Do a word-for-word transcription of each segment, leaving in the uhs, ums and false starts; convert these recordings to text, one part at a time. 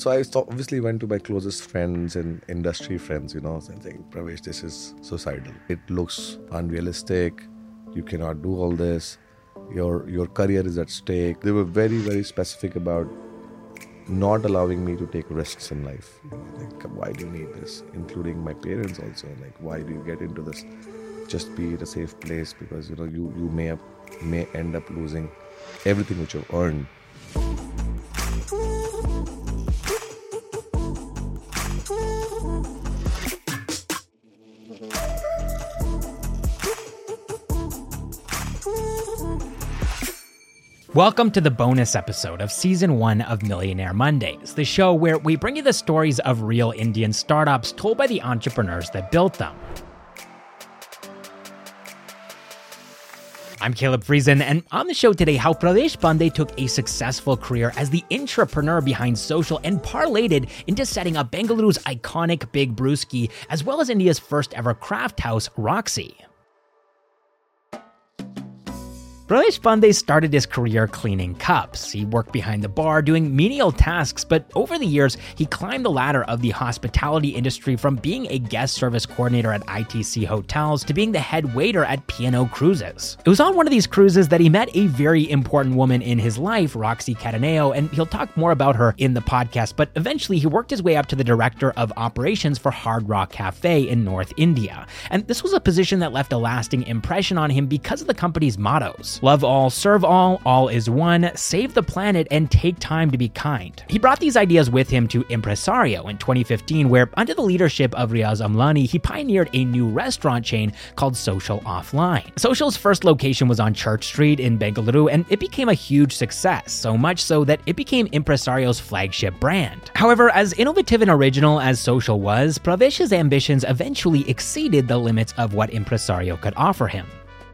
So I sto- obviously went to my closest friends and industry friends, you know, saying, Pravesh, this is suicidal. It looks unrealistic. You cannot do all this. Your your career is at stake. They were very, very specific about not allowing me to take risks in life. You know, like, why do you need this? Including my parents also. Like, why do you get into this? Just be at a safe place because, you know, you, you may, have, may end up losing everything which you've earned. Welcome to the bonus episode of Season one of Millionaire Mondays, the show where we bring you the stories of real Indian startups told by the entrepreneurs that built them. I'm Caleb Friesen, and on the show today, how Pravesh Pandey took a successful career as the intrapreneur behind Social and parlayed it into setting up Bengaluru's iconic Big Brewski, as well as India's first ever craft house, Roxy. Pravesh Pandey started his career cleaning cups. He worked behind the bar doing menial tasks, but over the years, he climbed the ladder of the hospitality industry from being a guest service coordinator at I T C Hotels to being the head waiter at P and O Cruises. It was on one of these cruises that he met a very important woman in his life, Roxy Cataneo, and he'll talk more about her in the podcast, but eventually he worked his way up to the director of operations for Hard Rock Cafe in North India. And this was a position that left a lasting impression on him because of the company's mottos. Love all, serve all, all is one, save the planet, and take time to be kind. He brought these ideas with him to Impresario in twenty fifteen, where under the leadership of Riaz Amlani, he pioneered a new restaurant chain called Social Offline. Social's first location was on Church Street in Bengaluru, and it became a huge success, so much so that it became Impresario's flagship brand. However, as innovative and original as Social was, Pravesh's ambitions eventually exceeded the limits of what Impresario could offer him.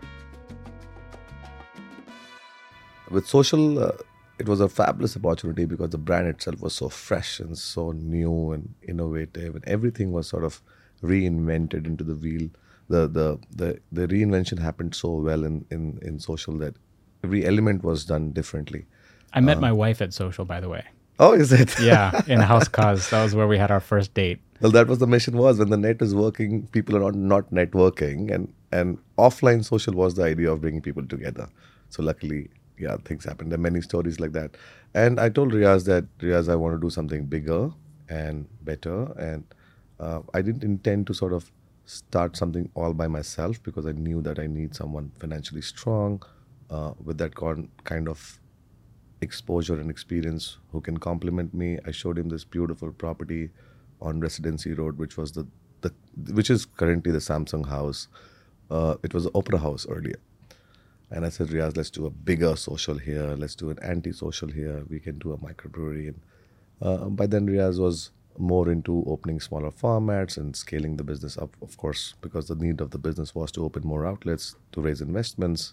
With Social, uh, it was a fabulous opportunity because the brand itself was so fresh and so new and innovative, and everything was sort of reinvented into the wheel. The the the, the reinvention happened so well in, in, in Social that every element was done differently. I met uh, my wife at Social, by the way. Oh, is it? Yeah, in House Cause. That was where we had our first date. Well, that was the mission was when the net is working, people are not, not networking, and, and offline Social was the idea of bringing people together. So luckily, yeah, things happen. There are many stories like that. And I told Riaz that, Riaz, I want to do something bigger and better. And uh, I didn't intend to sort of start something all by myself because I knew that I need someone financially strong uh, with that con- kind of exposure and experience who can complement me. I showed him this beautiful property on Residency Road, which was the, the which is currently the Samsung house. Uh, it was the Opera House earlier. And I said, Riaz, let's do a bigger Social here. Let's do an anti-social here. We can do a microbrewery. And uh, by then, Riaz was more into opening smaller formats and scaling the business up, of course, because the need of the business was to open more outlets, to raise investments.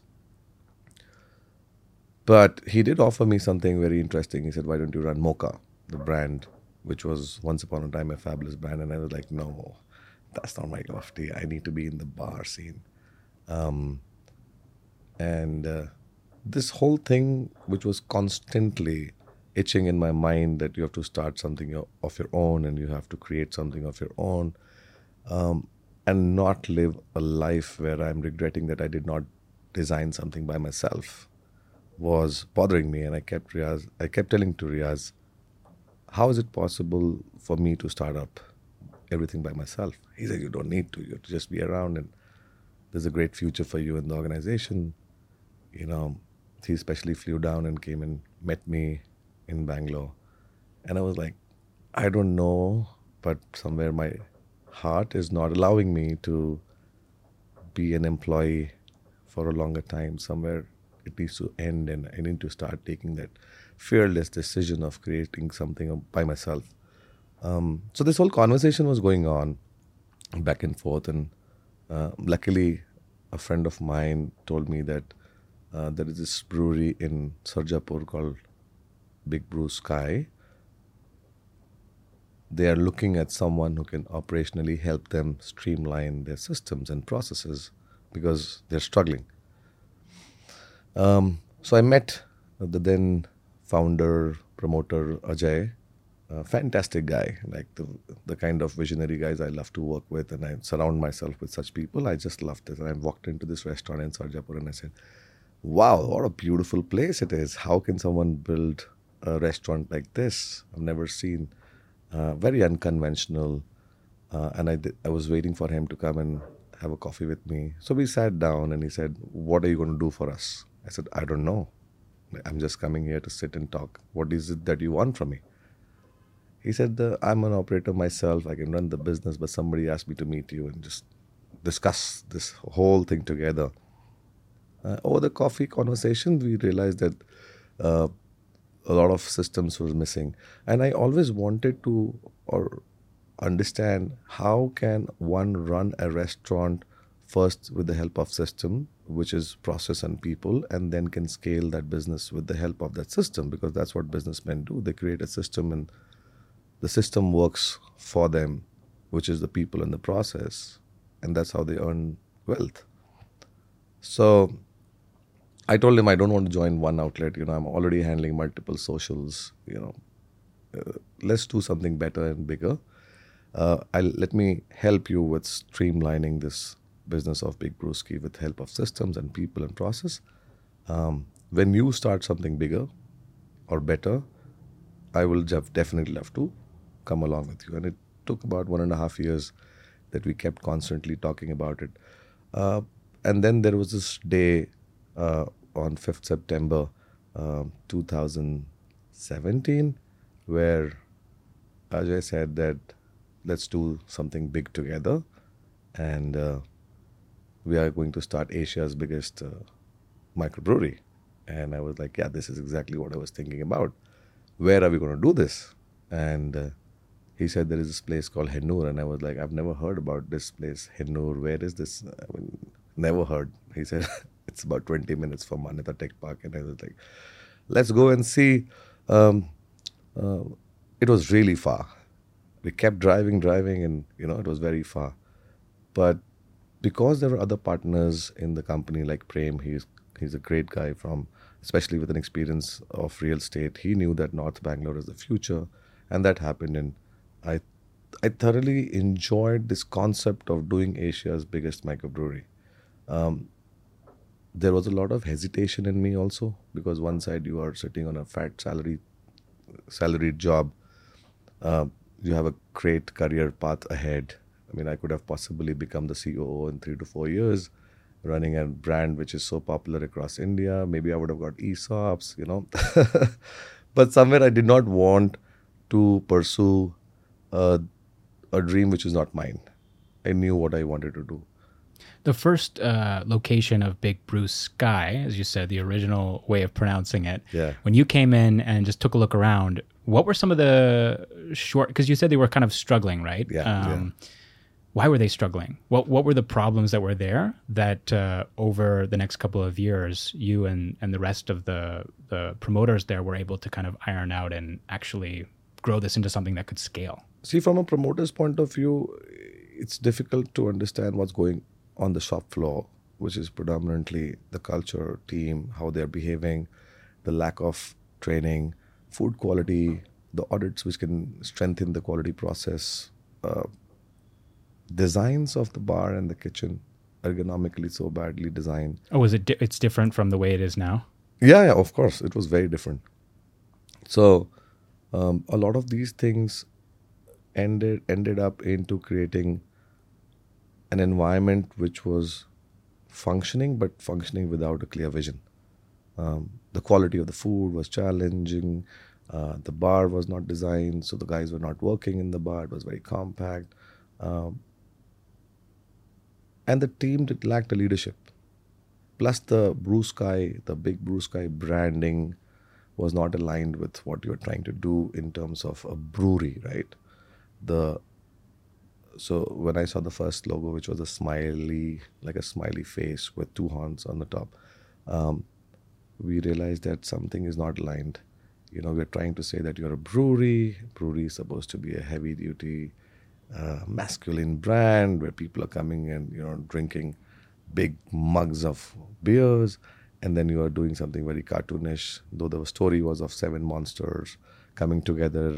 But he did offer me something very interesting. He said, why don't you run Mocha, the brand, which was once upon a time a fabulous brand. And I was like, no, that's not my cup of tea. I need to be in the bar scene. Um, And uh, this whole thing, which was constantly itching in my mind that you have to start something of your own and you have to create something of your own um, and not live a life where I'm regretting that I did not design something by myself, was bothering me. And I kept Riaz, I kept telling to Riaz, how is it possible for me to start up everything by myself? He said, you don't need to. You have to just be around, and there's a great future for you in the organization. You know, he especially flew down and came and met me in Bangalore. And I was like, I don't know, but somewhere my heart is not allowing me to be an employee for a longer time. Somewhere it needs to end, and I need to start taking that fearless decision of creating something by myself. Um, so this whole conversation was going on back and forth. And uh, luckily, a friend of mine told me that Uh, there is this brewery in Sarjapur called Big Brewski. They are looking at someone who can operationally help them streamline their systems and processes because they're struggling. Um, so I met the then founder, promoter Ajay, a fantastic guy, like the the kind of visionary guys I love to work with, and I surround myself with such people. I just loved it. And I walked into this restaurant in Sarjapur and I said, wow, what a beautiful place it is. How can someone build a restaurant like this? I've never seen. Uh, very unconventional. Uh, and I, did, I was waiting for him to come and have a coffee with me. So we sat down and he said, what are you going to do for us? I said, I don't know. I'm just coming here to sit and talk. What is it that you want from me? He said, uh, I'm an operator myself. I can run the business, but somebody asked me to meet you and just discuss this whole thing together. Uh, over the coffee conversation, we realized that uh, a lot of systems were missing. And I always wanted to or understand how can one run a restaurant first with the help of system, which is process and people, and then can scale that business with the help of that system, because that's what businessmen do. They create a system and the system works for them, which is the people and the process, and that's how they earn wealth. So I told him I don't want to join one outlet. You know, I'm already handling multiple socials. You know, uh, let's do something better and bigger. Uh, I'll, let me help you with streamlining this business of Big Brewski with help of systems and people and process. Um, when you start something bigger or better, I will just definitely love to come along with you. And it took about one and a half years that we kept constantly talking about it. Uh, and then there was this day uh, on fifth September uh, two thousand seventeen where Ajay said that let's do something big together, and uh, we are going to start Asia's biggest uh, microbrewery. And I was like, yeah, this is exactly what I was thinking about. Where are we going to do this? And uh, he said there is this place called Hennur, and I was like, I've never heard about this place, Hennur. Where is this? I mean, never heard. He said it's about twenty minutes from Manyata Tech Park, and I was like, let's go and see. Um, uh, it was really far. We kept driving, driving, and you know it was very far. But because there were other partners in the company like Prem, he's he's a great guy from, especially with an experience of real estate. He knew that North Bangalore is the future, and that happened. And I, I thoroughly enjoyed this concept of doing Asia's biggest microbrewery. Um, there was a lot of hesitation in me also, because one side you are sitting on a fat salary, salaried job. Uh, you have a great career path ahead. I mean, I could have possibly become the C O O in three to four years, running a brand which is so popular across India. Maybe I would have got E S O Ps, you know. But somewhere I did not want to pursue a, a dream which is not mine. I knew what I wanted to do. The first uh, location of Big Brewski, as you said, the original way of pronouncing it. Yeah. When you came in and just took a look around, what were some of the short? Because you said they were kind of struggling, right? Yeah. Um, yeah. Why were they struggling? What What were the problems that were there that uh, over the next couple of years, you and, and the rest of the the promoters there were able to kind of iron out and actually grow this into something that could scale? See, from a promoter's point of view, it's difficult to understand what's going on the shop floor, which is predominantly the culture, team, how they're behaving, the lack of training, food quality, the audits which can strengthen the quality process, uh, designs of the bar and the kitchen, ergonomically so badly designed. Oh, is it? Di- it's different from the way it is now? Yeah, yeah, of course. It was very different. So um, a lot of these things ended ended up into creating an environment which was functioning, but functioning without a clear vision. Um, the quality of the food was challenging. Uh, the bar was not designed, so the guys were not working in the bar. It was very compact. Um, and the team did lacked a leadership. Plus the Brewski, the Big Brewski branding was not aligned with what you're trying to do in terms of a brewery, right? The So when I saw the first logo, which was a smiley, like a smiley face with two horns on the top, um, we realized that something is not aligned. You know, we're trying to say that you're a brewery. Brewery is supposed to be a heavy-duty, uh, masculine brand where people are coming and, you know, drinking big mugs of beers. And then you are doing something very cartoonish, though the story was of seven monsters coming together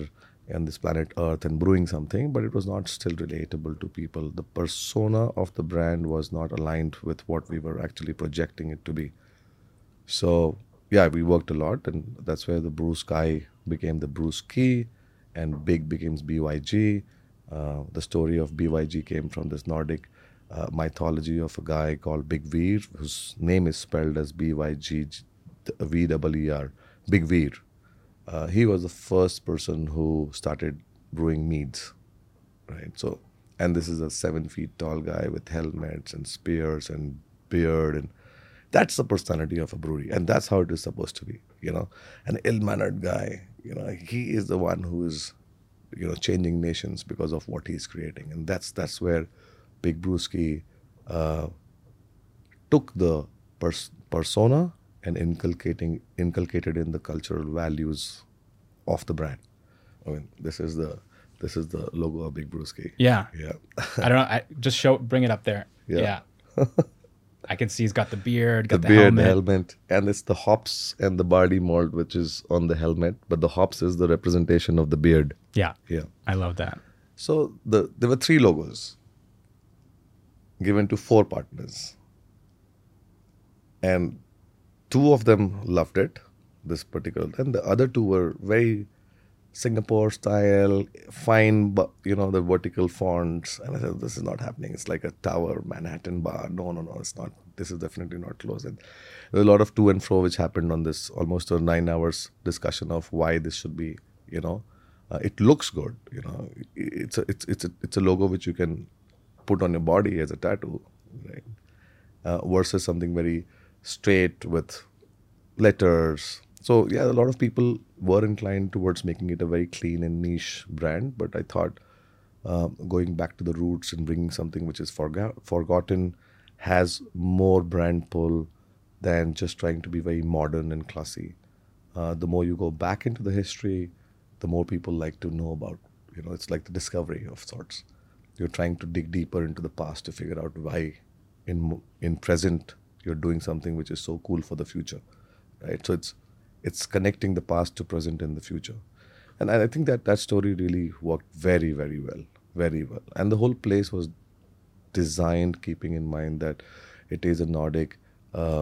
on this planet Earth and brewing something, but it was not still relatable to people. The persona of the brand was not aligned with what we were actually projecting it to be. So yeah, we worked a lot, and that's where the Brew Sky became the Brewski, and Big becomes B Y G. Uh, the story of B Y G came from this Nordic uh, mythology of a guy called Big Veer, whose name is spelled as B Y G V E E R, Big Veer. Uh, he was the first person who started brewing meads, right? So, and this is a seven feet tall guy with helmets and spears and beard, and that's the personality of a brewery, and that's how it is supposed to be, you know. An ill-mannered guy, you know, he is the one who is, you know, changing nations because of what he's creating, and that's that's where Big Brewski uh, took the pers- persona and inculcating inculcated in the cultural values of the brand. I mean, this is the this is the logo of Big Brewski. Yeah. Yeah. I don't know. I just show, bring it up there. Yeah. Yeah. I can see he's got the beard, got the, the, beard, helmet. the helmet, and it's the hops and the barley malt which is on the helmet, but the hops is the representation of the beard. Yeah. Yeah. I love that. So the there were three logos given to four partners, and two of them loved it, this particular, and the other two were very Singapore style, fine, but you know, the vertical fonts. And I said, this is not happening. It's like a tower, Manhattan bar. No, no, no, it's not. This is definitely not close. And there was a lot of to and fro which happened on this, almost a nine hours discussion of why this should be, you know, uh, it looks good. You know, it's a, it's, it's a, it's a logo which you can put on your body as a tattoo, right? Uh, versus something very straight with letters. So yeah, a lot of people were inclined towards making it a very clean and niche brand, but I thought uh, going back to the roots and bringing something which is forgo- forgotten has more brand pull than just trying to be very modern and classy. Uh, the more you go back into the history, the more people like to know about. You know, it's like the discovery of sorts. You're trying to dig deeper into the past to figure out why in in present you're doing something which is so cool for the future, right? So it's It's connecting the past to present and the future. And I think that that story really worked very, very well, very well. And the whole place was designed keeping in mind that it is a Nordic uh,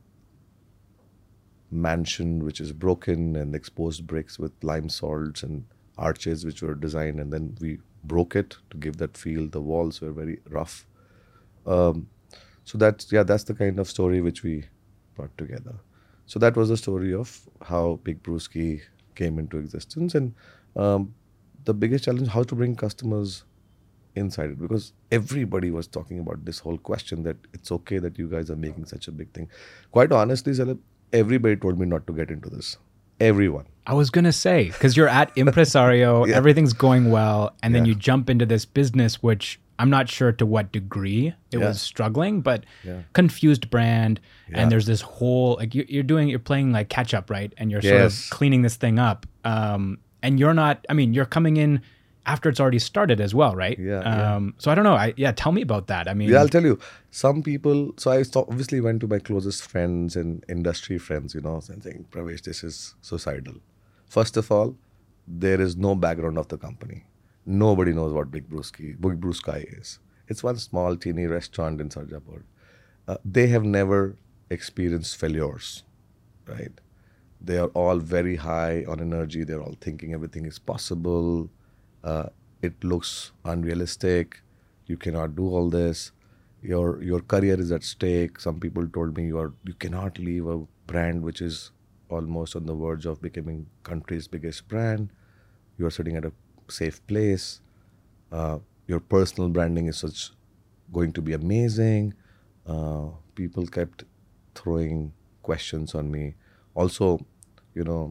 mansion which is broken and exposed bricks with lime salts and arches which were designed, and then we broke it to give that feel. The walls were very rough. Um, so that's, yeah, that's the kind of story which we brought together. So that was the story of how Big Brewski came into existence, and um, the biggest challenge, how to bring customers inside it, because everybody was talking about this whole question that it's okay that you guys are making such a big thing. Quite honestly, Salib, everybody told me not to get into this. Everyone. I was going to say, because you're at Impresario, Yeah. everything's going well, and then Yeah. you jump into this business, which I'm not sure to what degree it Yeah. was struggling, but Yeah. confused brand. Yeah. And there's this whole, like you, you're doing, you're playing like catch up, right? And you're sort Yes. of cleaning this thing up. Um, and you're not, I mean, you're coming in after it's already started as well, right? Yeah, Um, yeah. So I don't know. I, yeah, tell me about that. I mean, Yeah, I'll tell you. Some people, so I sto- obviously went to my closest friends and industry friends, you know, and saying, Pravesh, this is suicidal. First of all, there is no background of the company. Nobody knows what Big Brewski, Big Brew Sky is. It's one small, teeny restaurant in Sarjapur. Uh, they have never experienced failures, right? They are all very high on energy. They're all thinking everything is possible. Uh, it looks unrealistic. You cannot do all this. Your your career is at stake. Some people told me you are you cannot leave a brand which is almost on the verge of becoming country's biggest brand. You are sitting at a safe place. Uh, your personal branding is such going to be amazing. Uh, people kept throwing questions on me. Also, you know,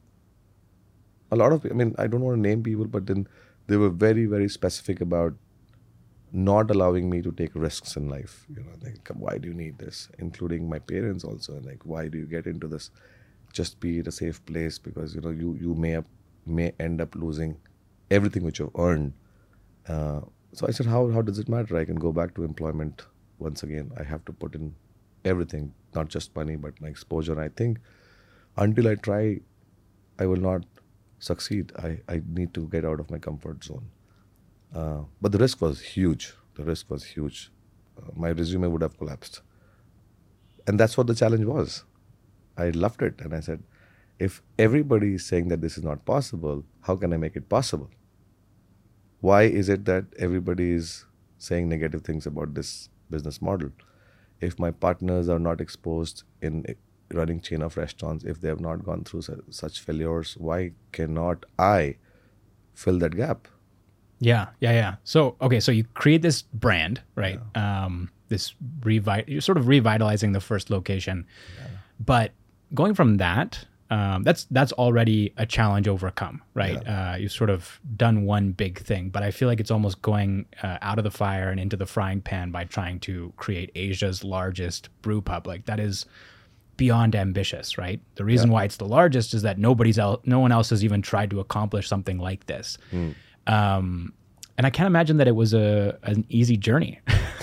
a lot of, I mean, I don't want to name people, but then they were very, very specific about not allowing me to take risks in life. You know, like, why do you need this? Including my parents also. And like, why do you get into this? Just be at a safe place, because, you know, you, you may, have, may end up losing everything which you've earned. Uh, so I said, how how does it matter? I can go back to employment once again. I have to put in everything, not just money, but my exposure. And I think until I try, I will not succeed, I, I need to get out of my comfort zone. Uh, but the risk was huge. The risk was huge. Uh, my resume would have collapsed. And that's what the challenge was. I loved it. And I said, if everybody is saying that this is not possible, how can I make it possible? Why is it that everybody is saying negative things about this business model? If my partners are not exposed in running chain of restaurants, if they have not gone through su- such failures, why cannot I fill that gap? Yeah, yeah, yeah. So, okay, so you create this brand, right? Yeah. Um, this revi- you're sort of revitalizing the first location, yeah. But going from that, um, that's that's already a challenge overcome, right? Yeah. Uh, you've sort of done one big thing, but I feel like it's almost going uh, out of the fire and into the frying pan by trying to create Asia's largest brew pub. Like that is beyond ambitious, right? The reason yeah. why it's the largest is that nobody's el- no one else has even tried to accomplish something like this. Mm. Um, and I can't imagine that it was a an easy journey.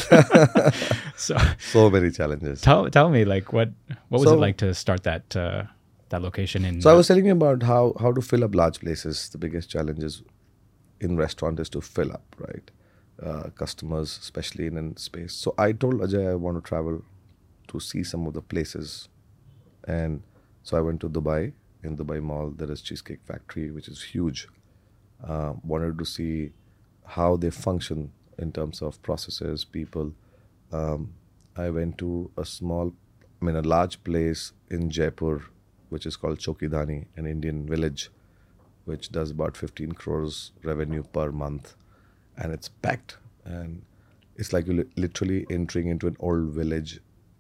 so so many challenges. Tell tell me, like what what was so, it like to start that uh, that location in? So I was telling you about how how to fill up large places. The biggest challenges in restaurant is to fill up, right? Uh, customers, especially in a space. So I told Ajay I want to travel to see some of the places, and so I went to Dubai. In Dubai Mall, there is Cheesecake Factory, which is huge. Uh, wanted to see how they function in terms of processes, people. Um, I went to a small, I mean, a large place in Jaipur, which is called Chokidani, an Indian village, which does about fifteen crores revenue per month. And it's packed. And it's like you're li- literally entering into an old village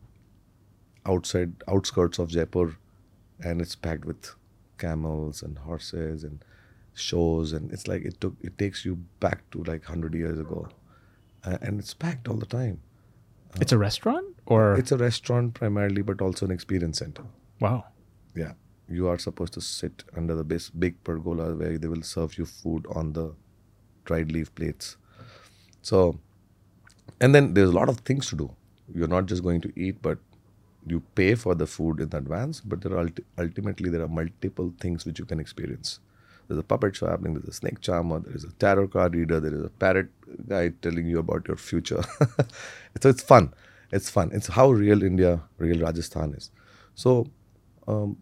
outside, outskirts of Jaipur. And it's packed with camels and horses and shows, and it's like it took it takes you back to like one hundred years ago, uh, and it's packed all the time. Uh, it's a restaurant, or it's a restaurant primarily, but also an experience center. Wow. Yeah, you are supposed to sit under the big, big pergola where they will serve you food on the dried leaf plates. So, and then there's a lot of things to do. You're not just going to eat, but you pay for the food in advance. But there are ulti- ultimately there are multiple things which you can experience. There's a puppet show happening, there's a snake charmer, there is a tarot card reader, there is a parrot guy telling you about your future. So it's fun. It's fun. It's how real India, real Rajasthan is. So um,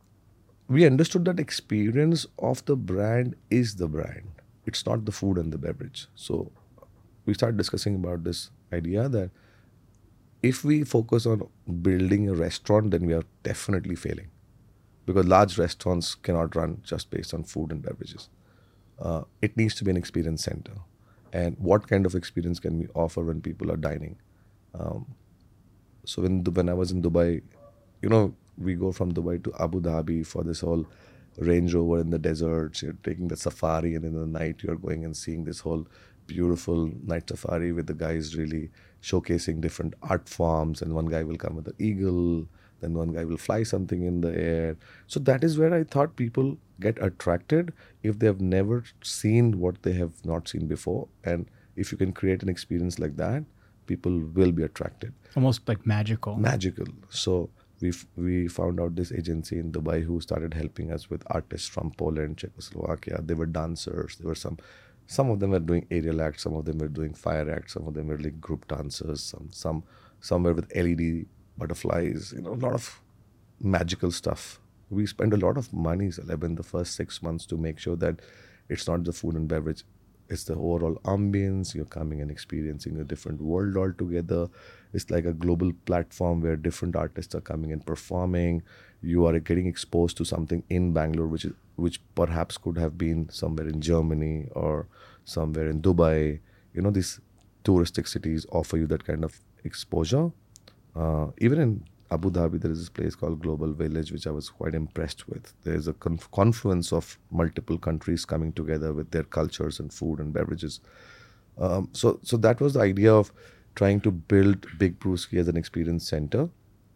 we understood that experience of the brand is the brand. It's not the food and the beverage. So we started discussing about this idea that if we focus on building a restaurant, then we are definitely failing. Because large restaurants cannot run just based on food and beverages. Uh, it needs to be an experience center. And what kind of experience can we offer when people are dining? Um, so when when I was in Dubai, you know, we go from Dubai to Abu Dhabi for this whole Range Rover in the deserts. You're taking the safari, and in the night you're going and seeing this whole beautiful night safari with the guys really showcasing different art forms. And one guy will come with an eagle. Then one guy will fly something in the air. So that is where I thought people get attracted if they have never seen what they have not seen before. And if you can create an experience like that, people will be attracted. Almost like magical. Magical. So we we found out this agency in Dubai who started helping us with artists from Poland, Czechoslovakia. They were dancers. There were some, some of them were doing aerial acts. Some of them were doing fire acts. Some of them were like group dancers. Some some some were with L E D butterflies, you know, a lot of magical stuff. We spent a lot of money, Celeb, in the first six months to make sure that it's not the food and beverage, it's the overall ambience. You're coming and experiencing a different world altogether. It's like a global platform where different artists are coming and performing. You are getting exposed to something in Bangalore, which is which perhaps could have been somewhere in Germany or somewhere in Dubai. You know, these touristic cities offer you that kind of exposure. Uh, even in Abu Dhabi, there is this place called Global Village, which I was quite impressed with. There is a conf- confluence of multiple countries coming together with their cultures and food and beverages. Um, so, so that was the idea of trying to build Big Brewski as an experience center.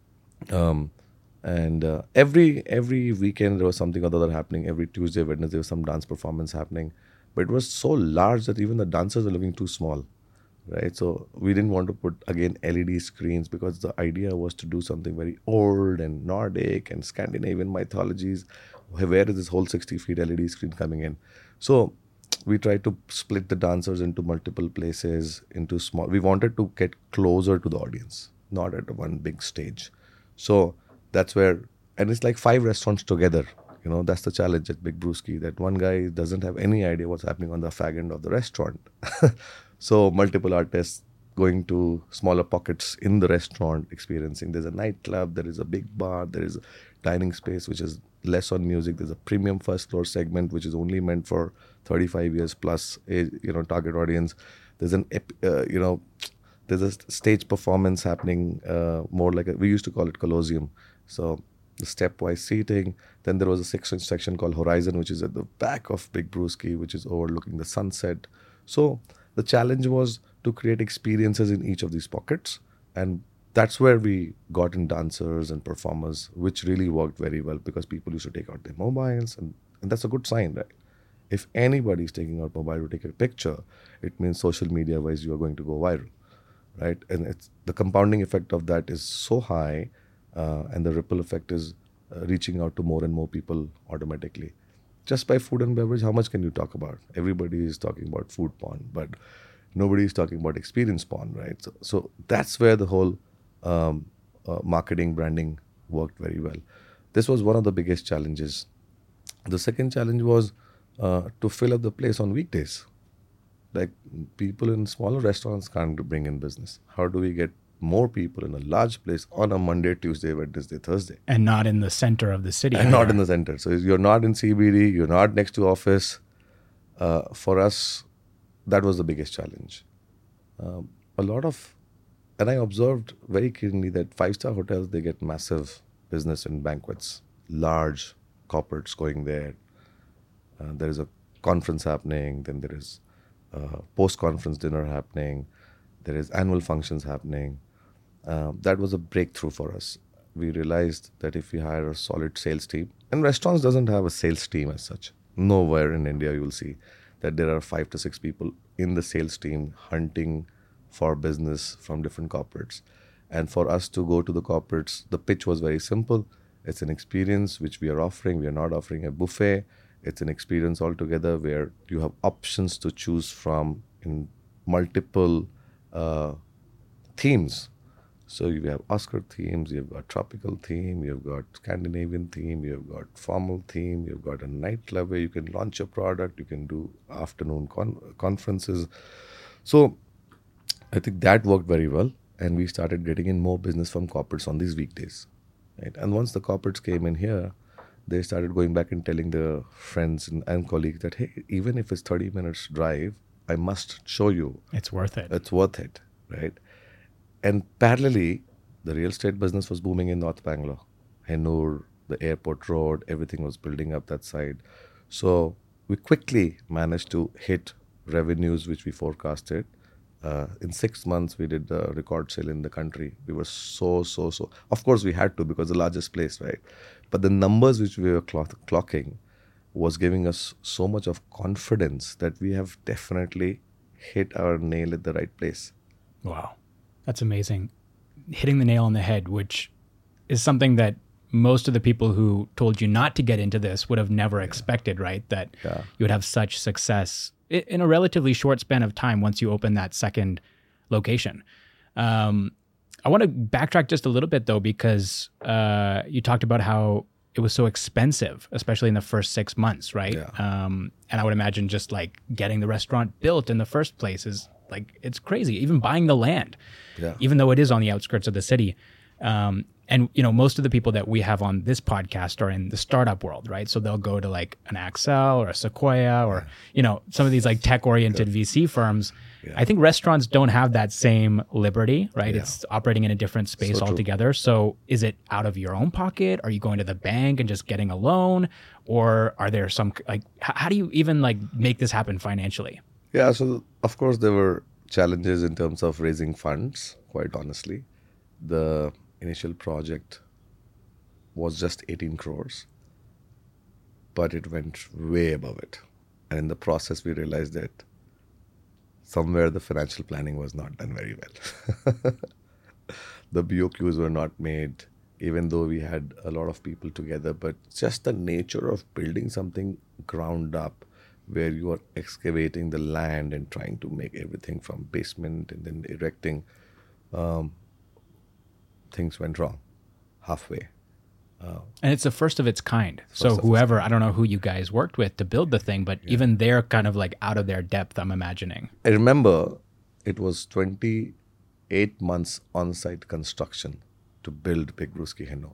Um, and uh, every every weekend there was something or the other happening. Every Tuesday, Wednesday, there was some dance performance happening. But it was so large that even the dancers were looking too small. right? So we didn't want to put again L E D screens because the idea was to do something very old and Nordic and Scandinavian mythologies. Where is this whole sixty feet L E D screen coming in? So we tried to split the dancers into multiple places, into small. We wanted to get closer to the audience, not at one big stage. So that's where, and it's like five restaurants together. You know, that's the challenge at Big Brewski, that one guy doesn't have any idea what's happening on the fag end of the restaurant. So multiple artists going to smaller pockets in the restaurant, experiencing. There's a nightclub, there is a big bar, there is a dining space which is less on music. There's a premium first floor segment which is only meant for thirty-five years plus, you know, target audience. There's an, uh, you know, there's a stage performance happening, uh, more like a, we used to call it Colosseum. So the stepwise seating. Then there was a section section called Horizon, which is at the back of Big Brewski, which is overlooking the sunset. So the challenge was to create experiences in each of these pockets, and that's where we got in dancers and performers, which really worked very well because people used to take out their mobiles, and, and that's a good sign, right? If anybody is taking out mobile to take a picture, it means social media wise you are going to go viral, right? And it's the compounding effect of that is so high, uh, and the ripple effect is uh, reaching out to more and more people automatically. Just by food and beverage, how much can you talk about? Everybody is talking about food porn, but nobody is talking about experience porn, right? So, so that's where the whole um, uh, marketing, branding worked very well. This was one of the biggest challenges. The second challenge was uh, to fill up the place on weekdays. Like, people in smaller restaurants can't bring in business. How do we get more people in a large place on a Monday, Tuesday, Wednesday, Thursday? And not in the center of the city. And not in the center. So you're not in C B D, you're not next to office. Uh, for us, that was the biggest challenge. Um, a lot of, and I observed very keenly that five-star hotels, they get massive business in banquets, large corporates going there. Uh, there is a conference happening, then there is a post-conference dinner happening, there is annual functions happening. Uh, that was a breakthrough for us. We realized that if we hire a solid sales team, and restaurants doesn't have a sales team as such. Nowhere in India you will see that there are five to six people in the sales team hunting for business from different corporates. And for us to go to the corporates, the pitch was very simple. It's an experience which we are offering. We are not offering a buffet. It's an experience altogether where you have options to choose from in multiple uh, themes. So you have Oscar themes, you've got tropical theme, you've got Scandinavian theme, you've got formal theme, you've got a nightclub where you can launch your product, you can do afternoon con- conferences. So I think that worked very well, and we started getting in more business from corporates on these weekdays. Right? And once the corporates came in here, they started going back and telling their friends and, and colleagues that, hey, even if it's thirty minutes drive, I must show you. It's worth it. It's worth it, right? And parallelly, the real estate business was booming in North Bangalore. Hennur, the airport road, everything was building up that side. So we quickly managed to hit revenues which we forecasted. Uh, in six months, we did the record sale in the country. We were so, so, so. Of course, we had to because the largest place, right? But the numbers which we were clock- clocking was giving us so much of confidence that we have definitely hit our nail at the right place. Wow. That's amazing. Hitting the nail on the head, which is something that most of the people who told you not to get into this would have never yeah. expected, right? That yeah. you would have such success in a relatively short span of time once you open that second location. Um, I want to backtrack just a little bit, though, because uh, you talked about how it was so expensive, especially in the first six months, right? Yeah. Um, and I would imagine just like getting the restaurant built in the first place is like, it's crazy. Even buying the land, yeah. even though it is on the outskirts of the city. Um, and, you know, most of the people that we have on this podcast are in the startup world, right? So they'll go to like an Accel or a Sequoia or, you know, some of these like tech-oriented yeah. V C firms. Yeah. I think restaurants don't have that same liberty, right? Yeah. It's operating in a different space so altogether. True. So is it out of your own pocket? Are you going to the bank and just getting a loan? Or are there some, like, h- how do you even like make this happen financially? Yeah, so of course there were challenges in terms of raising funds, quite honestly. The initial project was just eighteen crores, but it went way above it. And in the process, we realized that somewhere the financial planning was not done very well. The B O Qs were not made, even though we had a lot of people together. But just the nature of building something ground up, where you are excavating the land and trying to make everything from basement and then erecting, um, things went wrong halfway. Uh, and it's the first of its kind. First So of its whoever, kind. I don't know who you guys worked with to build the thing, but even they're kind of like out of their depth, I'm imagining. I remember it was twenty-eight months on-site construction to build Big Brewski Henno.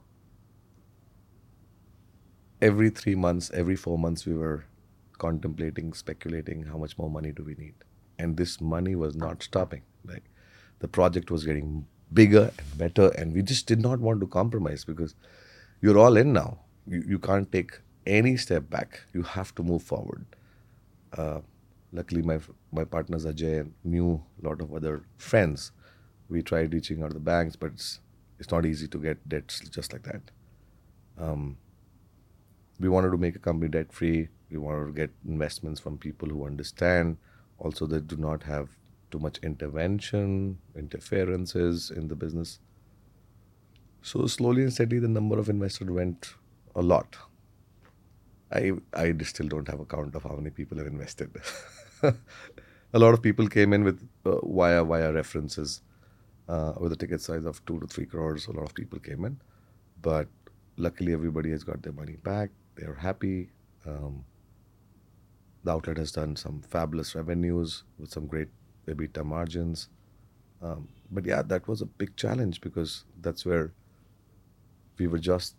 Every three months, every four months, we were contemplating, speculating how much more money do we need. And this money was not stopping. Like, the project was getting bigger and better, and we just did not want to compromise because you're all in now. You, you can't take any step back. You have to move forward. Uh, luckily, my my partners Ajay knew a lot of other friends. We tried reaching out to the banks, but it's, it's not easy to get debts just like that. Um, we wanted to make a company debt free. We wanted to get investments from people who understand. Also, they do not have too much intervention, interferences in the business. So slowly and steadily, the number of investors went a lot. I I still don't have a count of how many people have invested. A lot of people came in with uh, via via references, uh, with a ticket size of two to three crores. A lot of people came in, but luckily everybody has got their money back. They're happy. Um, the outlet has done some fabulous revenues with some great EBITDA margins. Um, but yeah, that was a big challenge because that's where we were just,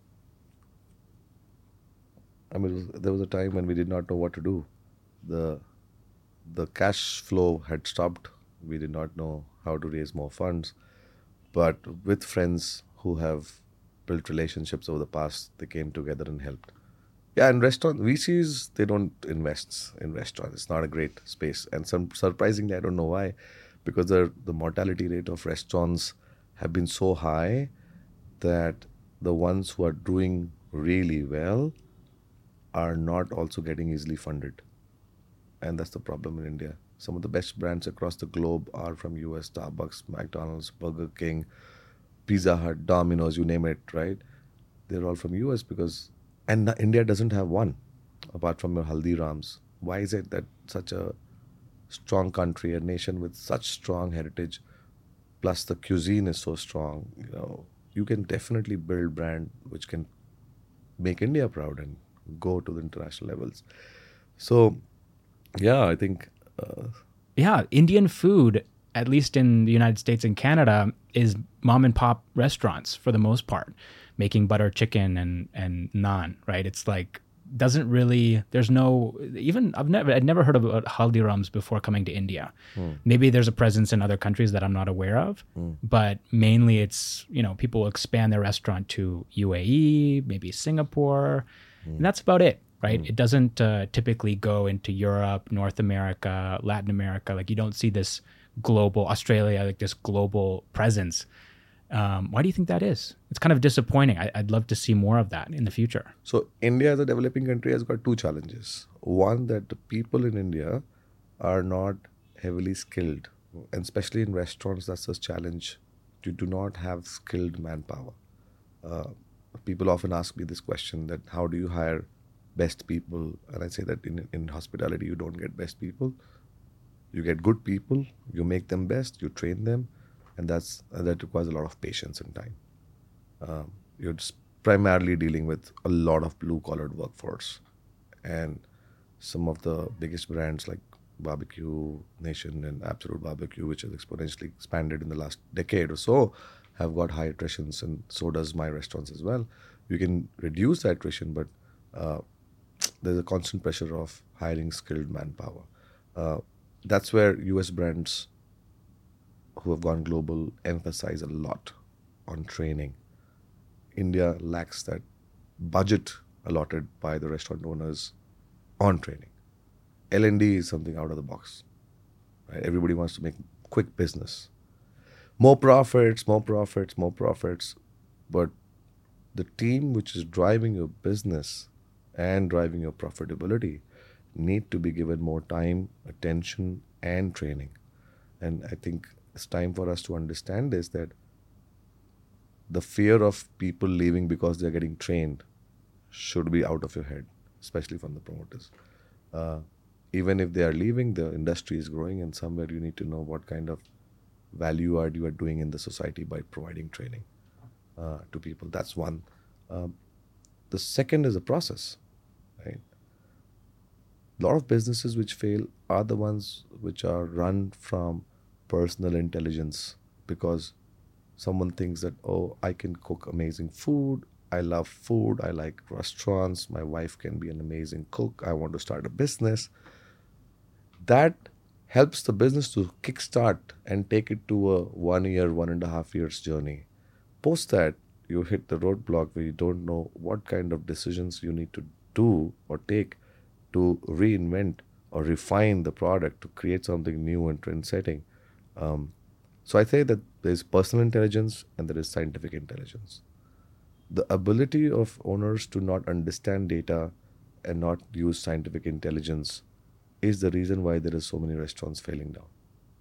I mean, it was, there was a time when we did not know what to do. The the cash flow had stopped. We did not know how to raise more funds. But with friends who have built relationships over the past, they came together and helped. Yeah, in restaurant, V Cs, they don't invest in restaurants. It's not a great space. And some surprisingly, I don't know why, because the, the mortality rate of restaurants have been so high that the ones who are doing really well are not also getting easily funded. And that's the problem in India. Some of the best brands across the globe are from U S, Starbucks, McDonald's, Burger King, Pizza Hut, Domino's, you name it, right? They're all from U S because, and India doesn't have one apart from your Haldirams. Why is it that such a strong country, a nation with such strong heritage, plus the cuisine is so strong, you know, you can definitely build brand which can make India proud and go to the international levels. So, yeah, I think. Uh, yeah, Indian food, at least in the United States and Canada, is mom and pop restaurants for the most part, making butter chicken and, and naan, right? It's like, doesn't really, there's no, even, I've never, I'd never heard about Haldirams before coming to India. Mm. Maybe there's a presence in other countries that I'm not aware of, mm. but mainly it's, you know, people expand their restaurant to U A E, maybe Singapore, mm. and that's about it. Right? Mm. It doesn't uh, typically go into Europe, North America, Latin America. Like you don't see this global, Australia, like this global presence. Um, why do you think that is? It's kind of disappointing. I, I'd love to see more of that in the future. So India as a developing country has got two challenges. One, that the people in India are not heavily skilled. And especially in restaurants, that's a challenge. You do not have skilled manpower. Uh, people often ask me this question that how do you hire best people? And I say that in in hospitality, you don't get best people. You get good people, you make them best, you train them, and that's and that requires a lot of patience and time. Um, you're just primarily dealing with a lot of blue-collared workforce. And some of the biggest brands like Barbecue Nation and Absolute Barbecue, which has exponentially expanded in the last decade or so, have got high attritions, and so does my restaurants as well. You can reduce the attrition, but uh, there's a constant pressure of hiring skilled manpower. Uh, that's where U S brands who have gone global emphasize a lot on training. India lacks that budget allotted by the restaurant owners on training. L and D is something out of the box. Right? Everybody wants to make quick business. More profits, more profits, more profits. But the team which is driving your business and driving your profitability need to be given more time, attention, and training. And I think it's time for us to understand this, that the fear of people leaving because they're getting trained should be out of your head, especially from the promoters. Uh, even if they are leaving, the industry is growing, and somewhere you need to know what kind of value add you are doing in the society by providing training uh, to people. That's one. Um, the second is a process, right? A lot of businesses which fail are the ones which are run from personal intelligence, because someone thinks that, oh, I can cook amazing food, I love food, I like restaurants, my wife can be an amazing cook, I want to start a business. That helps the business to kickstart and take it to a one year, one and a half years journey. Post that, you hit the roadblock where you don't know what kind of decisions you need to do or take to reinvent or refine the product to create something new and trend setting. Um, so I say that there's personal intelligence and there is scientific intelligence. The ability of owners to not understand data and not use scientific intelligence is the reason why there are so many restaurants failing down.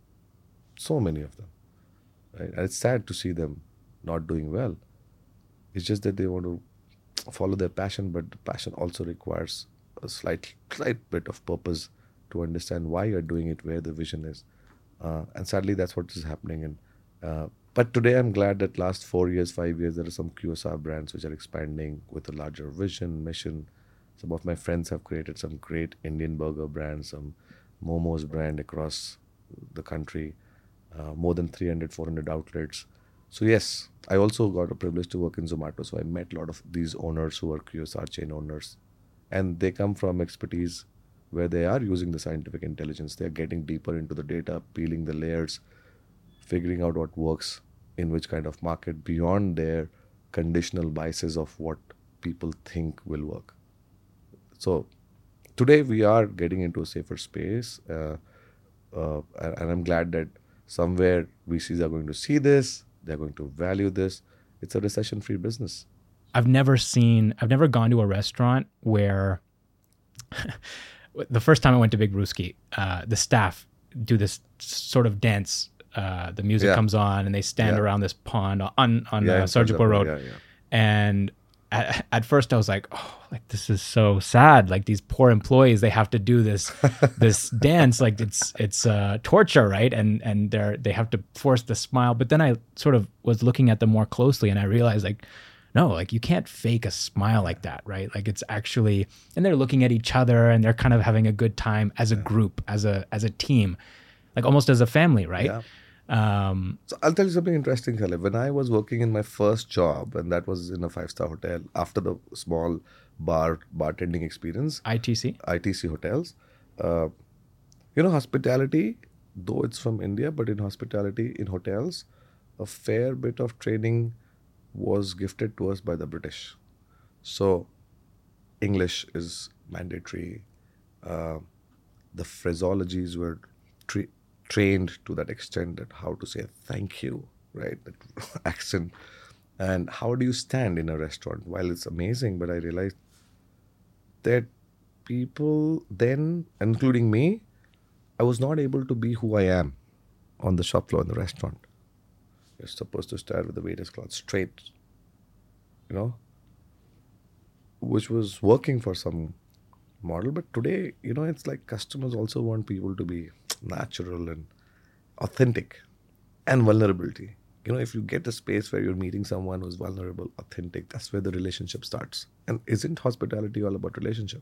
So many of them. Right? And it's sad to see them not doing well. It's just that they want to follow their passion, but the passion also requires a slight, slight bit of purpose to understand why you're doing it, where the vision is. Uh, and sadly, that's what is happening. And uh, but today, I'm glad that last four years, five years, there are some Q S R brands which are expanding with a larger vision, mission. Some of my friends have created some great Indian burger brands, some Momos brand across the country, uh, more than three hundred, four hundred outlets. So yes, I also got a privilege to work in Zomato. So I met a lot of these owners who are Q S R chain owners. And they come from expertise where they are using the scientific intelligence. They are getting deeper into the data, peeling the layers, figuring out what works in which kind of market beyond their conditional biases of what people think will work. So today we are getting into a safer space. Uh, uh, and, and I'm glad that somewhere V Cs are going to see this. They're going to value this. It's a recession-free business. I've never seen, I've never gone to a restaurant where the first time I went to Big Brewski, uh, the staff do this sort of dance. Uh, the music Yeah. comes on and they stand Yeah. around this pond on, on Yeah, uh, in Surgical Sarjapur, Road. yeah, yeah. And at, at first I was like, oh, like this is so sad. Like these poor employees, they have to do this, this dance. Like it's, it's uh, torture, right? And, and they're, they have to force the smile. But then I sort of was looking at them more closely and I realized like, no, like you can't fake a smile like that, right? Like it's actually, and they're looking at each other and they're kind of having a good time as a group, as a, as a team, like almost as a family, right? Yeah. Um, So I'll tell you something interesting, Khaled. When I was working in my first job, and that was in a five-star hotel, after the small bar bartending experience, I T C. I T C hotels, uh, you know, hospitality, though it's from India, but in hospitality, in hotels, a fair bit of training was gifted to us by the British. So English is mandatory. Uh, the phraseologies were tra- trained to that extent that how to say thank you, right? That accent. And how do you stand in a restaurant? While it's amazing, but I realized that people then, including me, I was not able to be who I am on the shop floor in the restaurant. You're supposed to stand with the waiter's cloth straight, you know, which was working for some model. But today, you know, it's like customers also want people to be natural and authentic and vulnerability. You know, if you get a space where you're meeting someone who's vulnerable, authentic, that's where the relationship starts. And isn't hospitality all about relationship?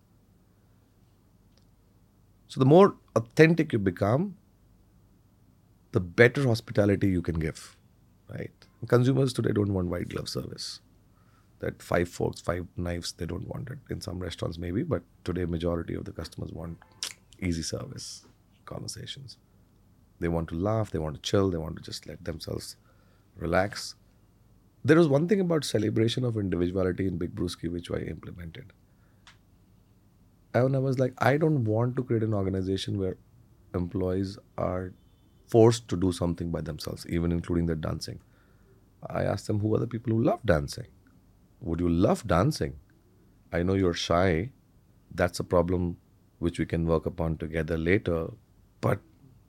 So the more authentic you become, the better hospitality you can give, right? Consumers today don't want white glove service. That five forks, five knives, they don't want it. In some restaurants maybe, but today majority of the customers want easy service, conversations. They want to laugh, they want to chill, they want to just let themselves relax. There was one thing about celebration of individuality in Big Brewski which I implemented. And I was like, I don't want to create an organization where employees are forced to do something by themselves, even including their dancing. I asked them, who are the people who love dancing? Would you love dancing? I know you're shy. That's a problem which we can work upon together later. But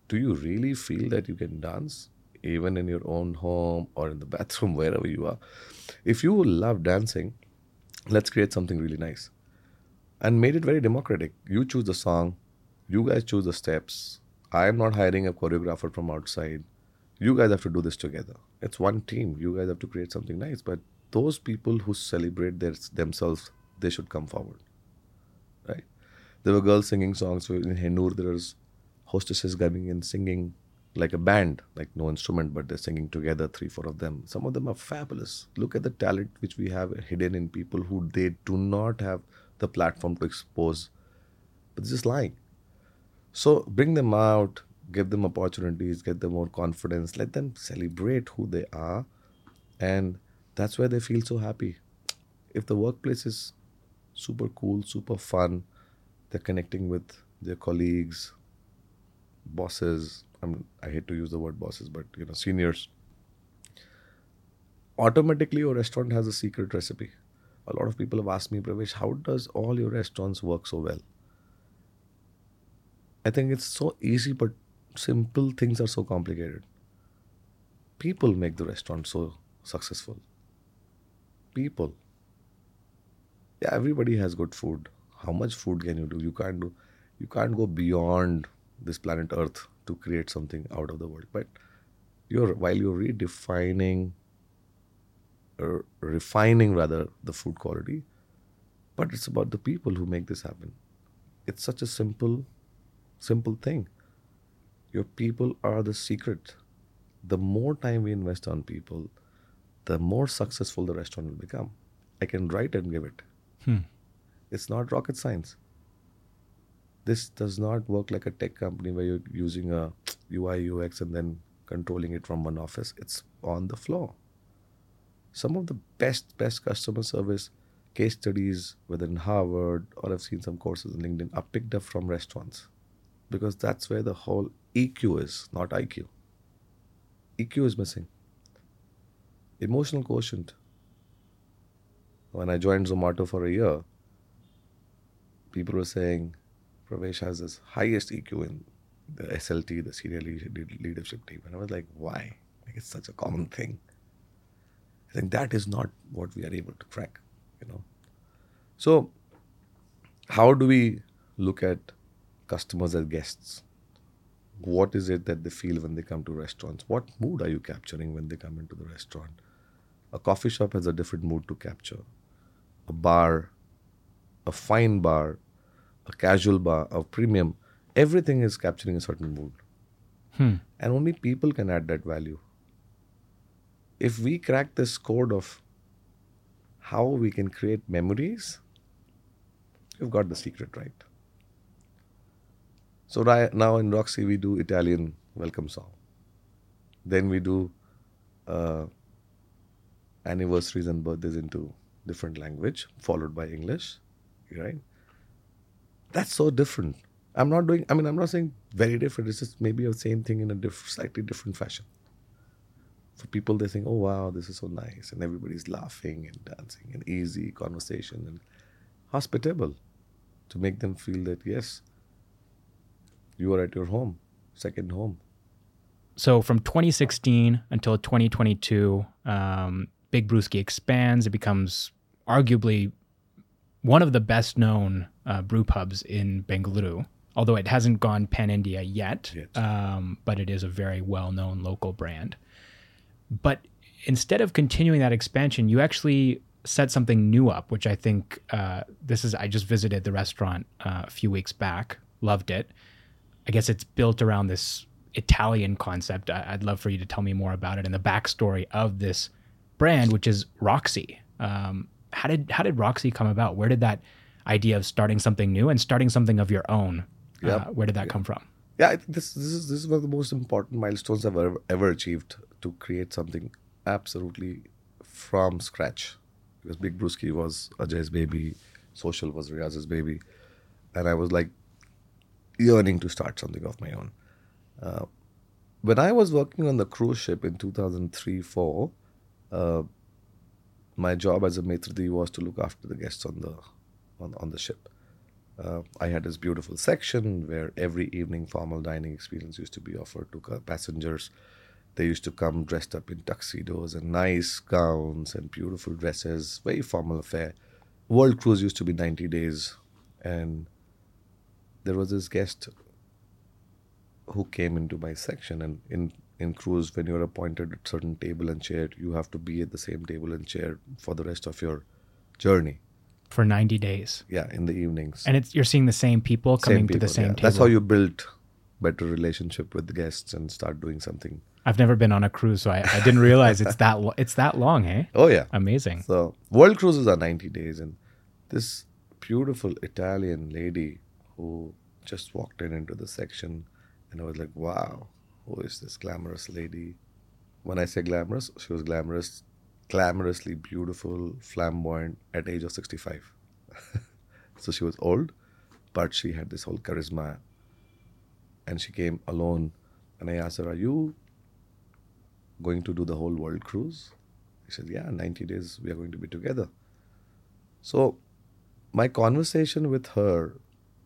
do you really feel that you can dance even in your own home or in the bathroom, wherever you are? If you love dancing, let's create something really nice. And made it very democratic. You choose the song, you guys choose the steps. I am not hiring a choreographer from outside. You guys have to do this together. It's one team. You guys have to create something nice. But those people who celebrate their, themselves, they should come forward. Right? There were girls singing songs. In Hennur, there was hostesses coming in singing like a band, like no instrument, but they're singing together, three, four of them. Some of them are fabulous. Look at the talent which we have hidden in people who they do not have the platform to expose, but they're just lying. So bring them out, give them opportunities, get them more confidence, let them celebrate who they are, and that's where they feel so happy. If the workplace is super cool, super fun, they're connecting with their colleagues, bosses, I mean, I hate to use the word bosses, but you know, seniors, automatically your restaurant has a secret recipe. A lot of people have asked me, Pravesh, how does all your restaurants work so well? I think it's so easy, but simple things are so complicated. People make the restaurant so successful. People. Yeah, everybody has good food. How much food can you do? You can't do. You can't go beyond this planet Earth to create something out of the world. But you're while you're redefining, or refining rather, the food quality, but it's about the people who make this happen. It's such a simple, simple thing. Your people are the secret. The more time we invest on people, the more successful the restaurant will become. I can write and give it. Hmm. It's not rocket science. This does not work like a tech company where you're using a U I, U X and then controlling it from one office. It's on the floor. Some of the best, best customer service case studies, whether in Harvard or I've seen some courses on LinkedIn, are picked up from restaurants. Because that's where the whole E Q is, not I Q. E Q is missing. Emotional quotient. When I joined Zomato for a year, people were saying, Pravesh has this highest E Q in the S L T, the senior leadership team. And I was like, why? Like, it's such a common thing. I think that is not what we are able to crack, you know. So, how do we look at customers as guests? What is it that they feel when they come to restaurants? What mood are you capturing when they come into the restaurant? A coffee shop has a different mood to capture. A bar, a fine bar, a casual bar, a premium, everything is capturing a certain mood. Hmm. And only people can add that value. If we crack this code of how we can create memories, you've got the secret, right? So right now in Roxy, we do Italian welcome song. Then we do uh, anniversaries and birthdays into different language, followed by English, right? That's so different. I'm not doing, I mean, I'm not saying very different. It's just maybe the same thing in a diff- slightly different fashion. For people, they think, oh, wow, this is so nice. And everybody's laughing and dancing and easy conversation and hospitable to make them feel that, yes, you are at your home, second home. So from twenty sixteen until twenty twenty-two, um, Big Brewski expands. It becomes arguably one of the best known uh, brew pubs in Bengaluru, although it hasn't gone pan-India yet, Yet. Um, but it is a very well-known local brand. But instead of continuing that expansion, you actually set something new up, which I think uh, this is, I just visited the restaurant uh, a few weeks back, loved it. I guess it's built around this Italian concept. I- I'd love for you to tell me more about it and the backstory of this brand, which is Roxy. Um, how did how did Roxy come about? Where did that idea of starting something new and starting something of your own, Yep. uh, where did that Yep. come from? Yeah, I think this this is this is one of the most important milestones I've ever, ever achieved, to create something absolutely from scratch. Because Big Brewski was Ajay's baby, Social was Riyaz's baby, and I was like yearning to start something of my own. Uh, when I was working on the cruise ship in two thousand three four, uh, my job as a maitre d' was to look after the guests on the on, on the ship. Uh, I had this beautiful section where every evening formal dining experience used to be offered to ca- passengers. They used to come dressed up in tuxedos and nice gowns and beautiful dresses, very formal affair. World cruise used to be ninety days, and there was this guest who came into my section. And in in cruise, when you're appointed at certain table and chair, you have to be at the same table and chair for the rest of your journey. For ninety days. Yeah, in the evenings. And it's you're seeing the same people coming Same to the people, same yeah. table. That's how you build better relationship with the guests and start doing something. I've never been on a cruise, so I, I didn't realize it's that lo- it's that long, hey? Oh yeah. Amazing. So world cruises are ninety days, and this beautiful Italian lady who just walked in into the section, and I was like, wow, who is this glamorous lady? When I say glamorous, she was glamorous, glamorously beautiful, flamboyant at age of sixty-five. So she was old, but she had this whole charisma. And she came alone, and I asked her, are you going to do the whole world cruise? She said, yeah, ninety days we are going to be together. So my conversation with her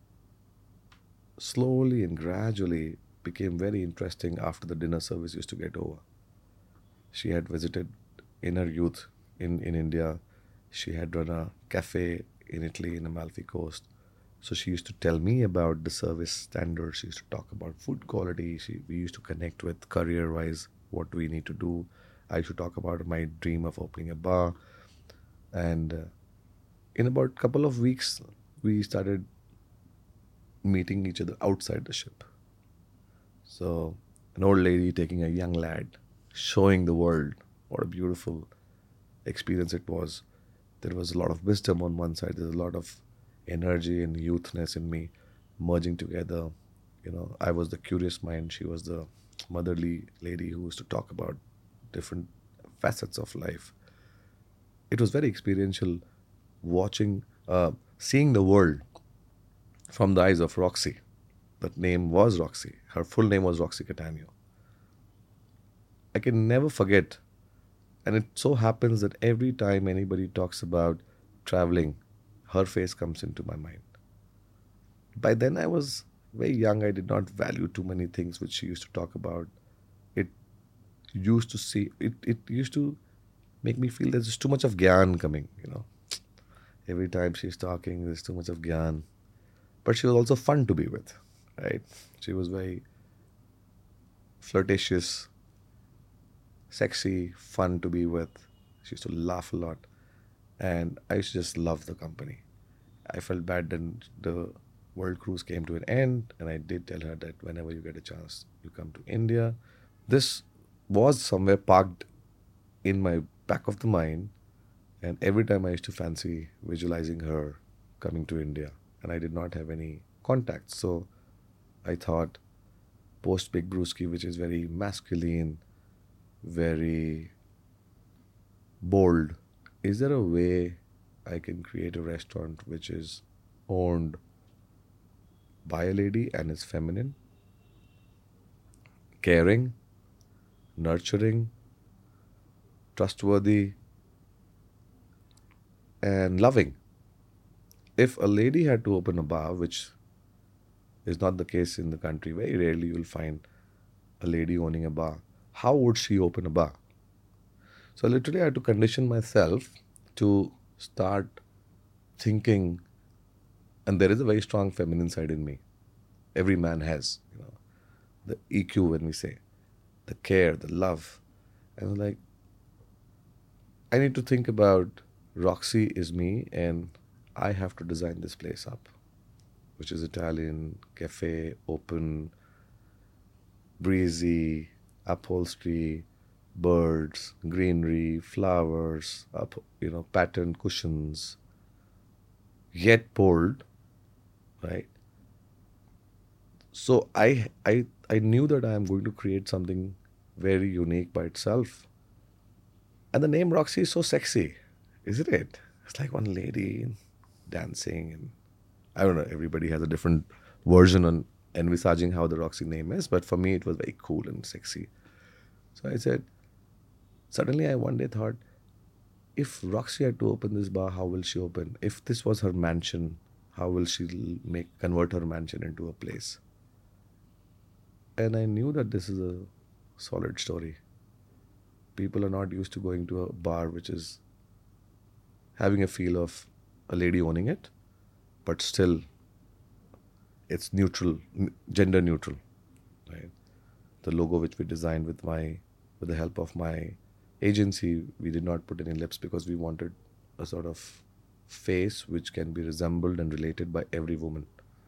slowly and gradually became very interesting after the dinner service used to get over. She had visited in her youth in, in India. She had run a cafe in Italy, in Amalfi Coast. So she used to tell me about the service standards. She used to talk about food quality. She, we used to connect with career-wise, what we need to do. I used to talk about my dream of opening a bar. And uh, in about a couple of weeks, we started meeting each other outside the ship. So an old lady taking a young lad, showing the world what a beautiful experience it was. There was a lot of wisdom on one side. There's a lot of energy and youthness in me merging together. You know, I was the curious mind. She was the motherly lady who used to talk about different facets of life. It was very experiential watching, uh, seeing the world from the eyes of Roxy. That name was Roxy. Her full name was Roxy Catania. I can never forget. And it so happens that every time anybody talks about traveling, her face comes into my mind. By then I was very young. I did not value too many things which she used to talk about. It used to see, it, it used to make me feel there's just too much of gyan coming, you know. Every time she's talking, there's too much of gyan. But she was also fun to be with, right? She was very flirtatious, sexy, fun to be with. She used to laugh a lot. And I used to just love the company. I felt bad when the world cruise came to an end, and I did tell her that whenever you get a chance, you come to India. This was somewhere parked in my back of the mind, and every time I used to fancy visualizing her coming to India, and I did not have any contacts. So I thought, post Big Brewski, which is very masculine, very bold, is there a way I can create a restaurant which is owned by a lady and is feminine, caring, nurturing, trustworthy, and loving? If a lady had to open a bar, which is not the case in the country, very rarely you'll find a lady owning a bar, how would she open a bar? So literally I had to condition myself to start thinking, and there is a very strong feminine side in me. Every man has, you know, the E Q, when we say, the care, the love. And I was like, I need to think about Roxy is me, and I have to design this place up, which is Italian, cafe, open, breezy, upholstery, birds, greenery, flowers, up, you know, patterned cushions, yet bold, right? So I, I, I knew that I am going to create something very unique by itself. And the name Roxy is so sexy, isn't it? It's like one lady dancing, and I don't know, everybody has a different version on envisaging how the Roxy name is, but for me it was very cool and sexy. So I said, suddenly I one day thought, if Roxy had to open this bar, how will she open? If this was her mansion, How will she l- make convert her mansion into a place? And I knew that this is a solid story. People are not used to going to a bar which is having a feel of a lady owning it, but still it's neutral, n- gender neutral, right? The logo which we designed with my, with the help of my agency, we did not put any lips because we wanted a sort of face which can be resembled and related by every woman.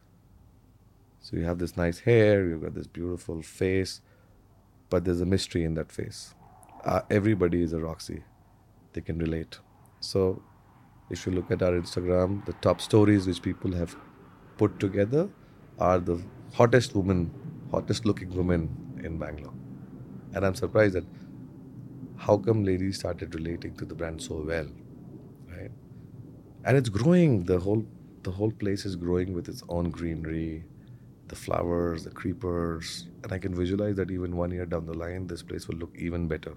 So you have this nice hair, you've got this beautiful face, but there's a mystery in that face. Uh, everybody is a Roxy. They can relate. So if you look at our Instagram, the top stories which people have put together are the hottest woman, hottest looking women in Bangalore. And I'm surprised that how come ladies started relating to the brand so well, right? And it's growing. The whole the whole place is growing with its own greenery, the flowers, the creepers, and I can visualize that even one year down the line, this place will look even better.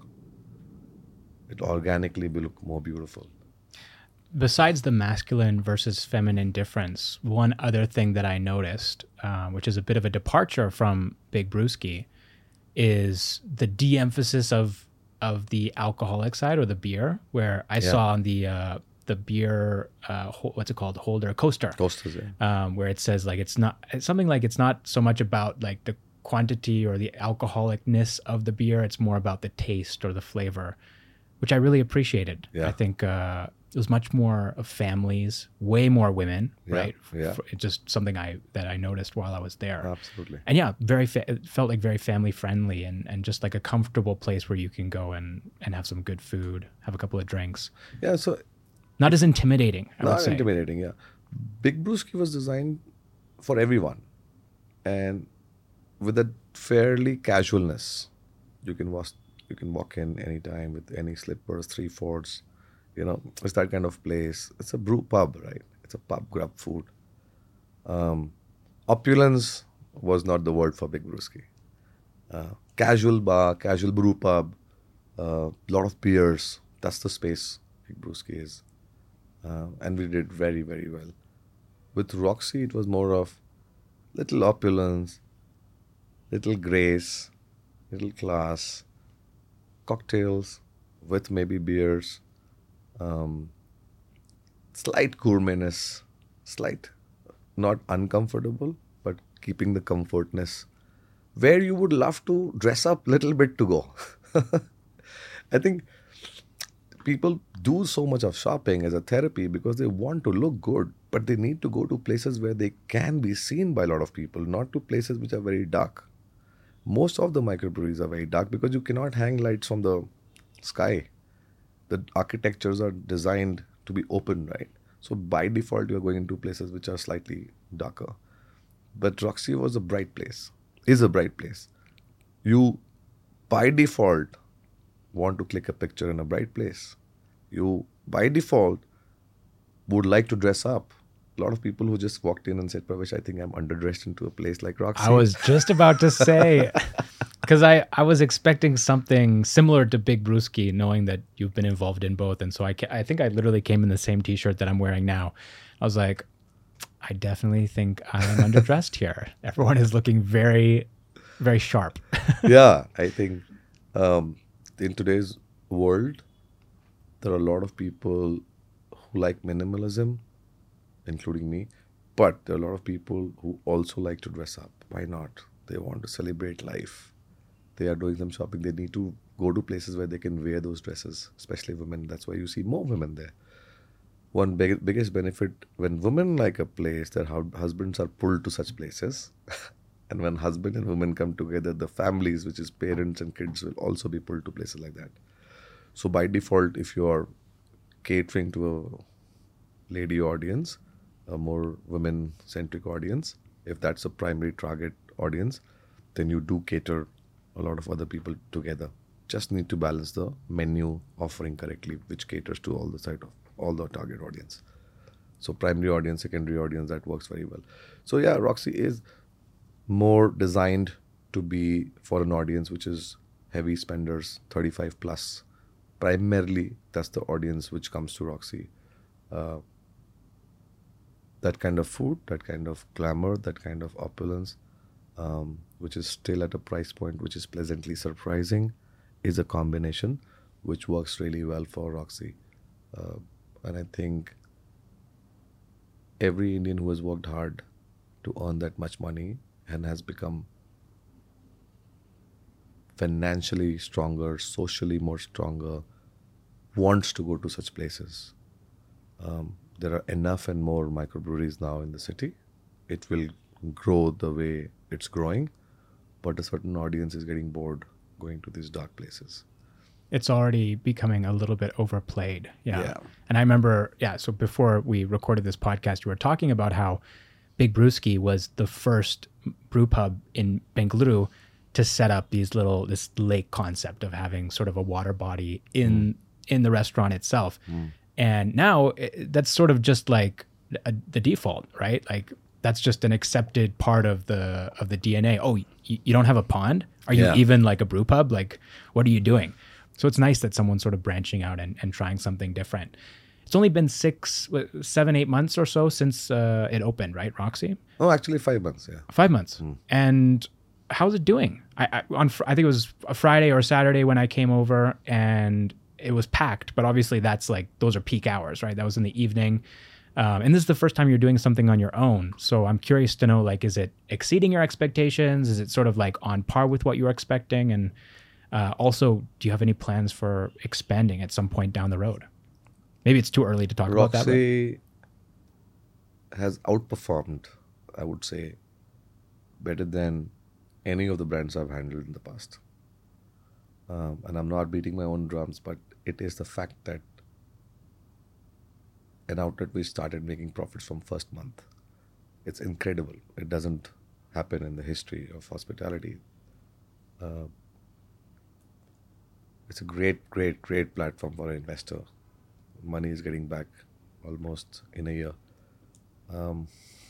It organically will look more beautiful. Besides the masculine versus feminine difference, one other thing that I noticed, uh, which is a bit of a departure from Big Brewski, is the de-emphasis of of the alcoholic side or the beer. Where I Yeah. saw on the uh, the beer, uh, ho- what's it called, holder coaster, Coasters, yeah. um, where it says like it's not it's something like it's not so much about like the quantity or the alcoholicness of the beer. It's more about the taste or the flavor, which I really appreciated. Yeah. I think uh, it was much more of families, way more women, Yeah, right? yeah. F- It's just something I that I noticed while I was there. Absolutely. And yeah, very fa- it felt like very family friendly and, and just like a comfortable place where you can go and, and have some good food, have a couple of drinks. Yeah, so Not as intimidating, I would not say. intimidating, yeah. Big Brewski was designed for everyone. And with a fairly casualness. You can walk you can walk in anytime with any slippers, three fourths. You know, it's that kind of place. It's a brew pub, right? It's a pub grub food. Um, opulence was not the word for Big Brewski. Uh, casual bar, casual brew pub, a uh, lot of beers. That's the space Big Brewski is. Uh, and we did very, very well. With Roxy, it was more of little opulence, little grace, little class, cocktails with maybe beers, um, slight gourmetness, slight, not uncomfortable, but keeping the comfortness where you would love to dress up little bit to go. I think people do so much of shopping as a therapy because they want to look good, but they need to go to places where they can be seen by a lot of people, not to places which are very dark. Most of the microbreweries are very dark because you cannot hang lights from the sky. The architectures are designed to be open, right? So by default, you are going into places which are slightly darker. But Roxy was a bright place, is a bright place. You, by default, want to click a picture in a bright place. You, by default, would like to dress up. A lot of people who just walked in and said, Pravesh, I think I'm underdressed into a place like Roxy. I was just about to say, because I, I was expecting something similar to Big Brewski, knowing that you've been involved in both. And so I, ca- I think I literally came in the same t-shirt that I'm wearing now. I was like, I definitely think I am underdressed here. Everyone is looking very, very sharp. Yeah, I think um, in today's world, there are a lot of people who like minimalism, including me, but there are a lot of people who also like to dress up. Why not? They want to celebrate life. They are doing some shopping. They need to go to places where they can wear those dresses, especially women. That's why you see more women there. One big, biggest benefit when women like a place, their hu- husbands are pulled to such places. And when husband and women come together, the families, which is parents and kids, will also be pulled to places like that. So by default, if you are catering to a lady audience, a more women-centric audience, if that's a primary target audience, then you do cater a lot of other people together. Just need to balance the menu offering correctly, which caters to all the side of all the target audience. So primary audience, secondary audience, that works very well. So yeah, Roxy is more designed to be for an audience which is heavy spenders, thirty-five plus. Primarily, that's the audience which comes to Roxy. Uh, that kind of food, that kind of glamour, that kind of opulence, um, which is still at a price point which is pleasantly surprising, is a combination which works really well for Roxy. Uh, and I think every Indian who has worked hard to earn that much money and has become financially stronger, socially more stronger, wants to go to such places. Um, there are enough and more microbreweries now in the city. It will grow the way it's growing, but a certain audience is getting bored going to these dark places. It's already becoming a little bit overplayed. Yeah. Yeah. And I remember, yeah, so before we recorded this podcast, you were talking about how Big Brewski was the first brew pub in Bengaluru to set up these little, this lake concept of having sort of a water body in, mm. in the restaurant itself. Mm. And now it, that's sort of just like a, the default, right? Like that's just an accepted part of the, of the D N A. Oh, you, you don't have a pond? Are you yeah. even like a brew pub? Like, what are you doing? So it's nice that someone's sort of branching out and, and trying something different. It's only been six, seven, eight months or so since uh, it opened, right, Roxy? Oh, actually five months, yeah. Five months. Mm. And how's it doing? I, I, on, I think it was a Friday or Saturday when I came over and it was packed, but obviously that's like, those are peak hours, right? That was in the evening. Um, and this is the first time you're doing something on your own. So I'm curious to know, like, is it exceeding your expectations? Is it sort of like on par with what you were expecting? And uh, also, do you have any plans for expanding at some point down the road? Maybe it's too early to talk Roxy about that. Roxy has outperformed, I would say, better than any of the brands I've handled in the past. Um, and I'm not beating my own drums, but it is the fact that an outlet we started making profits from first month. It's incredible. It doesn't happen in the history of hospitality. Uh, it's a great, great, great platform for an investor. Money is getting back almost in a year. Um,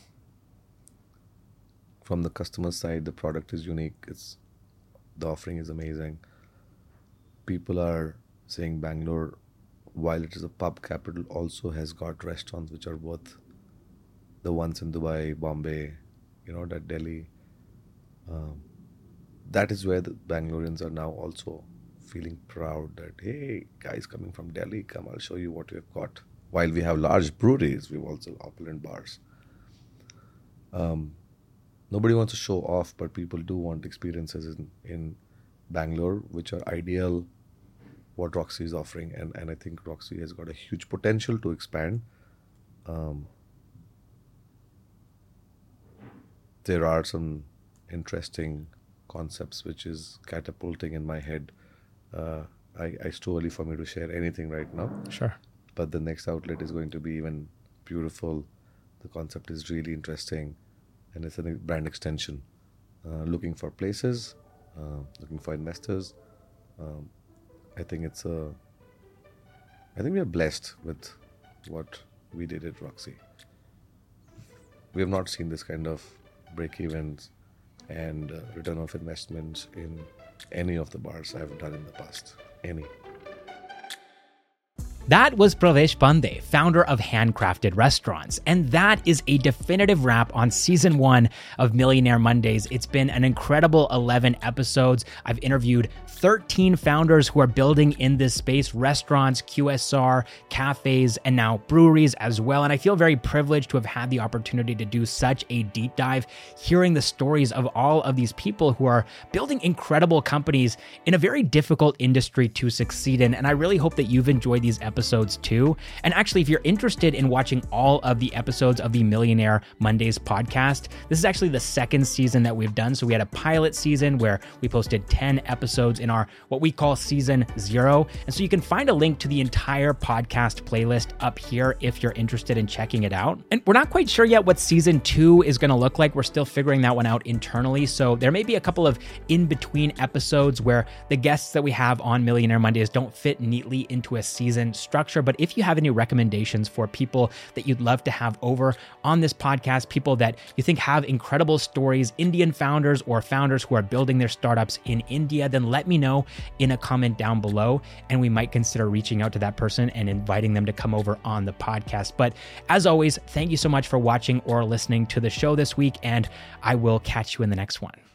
from the customer side, the product is unique. It's the offering is amazing. People are saying Bangalore, while it is a pub capital, also has got restaurants which are worth the ones in Dubai, Bombay, you know, that Delhi. Um, that is where the Bangaloreans are now also feeling proud that, hey, guys coming from Delhi, come, I'll show you what we've got. While we have large breweries, we've also opulent bars. Um, nobody wants to show off, but people do want experiences in, in Bangalore, which are ideal what Roxy is offering. And, and I think Roxy has got a huge potential to expand. Um, there are some interesting concepts which is catapulting in my head. Uh, I, it's too early for me to share anything right now. Sure. But the next outlet is going to be even beautiful. The concept is really interesting. And it's a brand extension. Uh, looking for places, uh, looking for investors. Um, I think it's a... I think we are blessed with what we did at Roxy. We have not seen this kind of break-evens and uh, return of investments in any of the bars I've done in the past. Any. That was Pravesh Pandey, founder of Handcrafted Restaurants. And that is a definitive wrap on season one of Millionaire Mondays. It's been an incredible eleven episodes. I've interviewed thirteen founders who are building in this space, restaurants, Q S R, cafes, and now breweries as well. And I feel very privileged to have had the opportunity to do such a deep dive, hearing the stories of all of these people who are building incredible companies in a very difficult industry to succeed in. And I really hope that you've enjoyed these episodes episodes too. And actually, if you're interested in watching all of the episodes of the Millionaire Mondays podcast, this is actually the second season that we've done. So we had a pilot season where we posted ten episodes in our what we call season zero. And so you can find a link to the entire podcast playlist up here if you're interested in checking it out. And we're not quite sure yet what season two is going to look like. We're still figuring that one out internally. So there may be a couple of in-between episodes where the guests that we have on Millionaire Mondays don't fit neatly into a season structure. But if you have any recommendations for people that you'd love to have over on this podcast, people that you think have incredible stories, Indian founders or founders who are building their startups in India, then let me know in a comment down below, and we might consider reaching out to that person and inviting them to come over on the podcast. But as always, thank you so much for watching or listening to the show this week, and I will catch you in the next one.